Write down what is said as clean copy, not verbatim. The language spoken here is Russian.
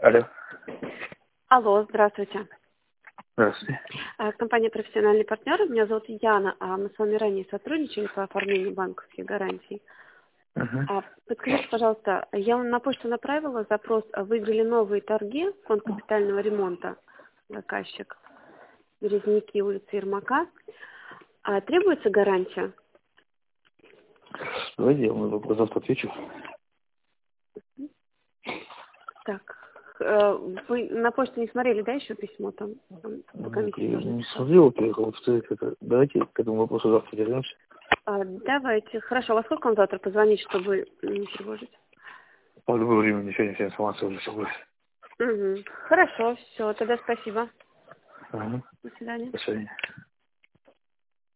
Алло. Алло, здравствуйте. Здравствуйте. Компания «Профессиональный партнер». Меня зовут Яна, мы с вами ранее сотрудничали по оформлению банковских гарантий. Мгм. Подскажите, пожалуйста, я вам на почту направила запрос, выиграли новые торги, фонд капитального ремонта, заказчик, Березники, улица Ермака. Требуется гарантия? Давайте я вам вопрос завтра отвечу. Так, вы на почту не смотрели, да, еще письмо там по комиссии Я тоже не написала? смотрел, во-первых, вот это. Давайте к этому вопросу завтра вернемся. Давайте, хорошо. Во сколько вам завтра позвонить, чтобы не тревожить? По любое время мне сегодня вся информация уже собой. Хорошо, все, тогда спасибо. Ага. До свидания. До свидания.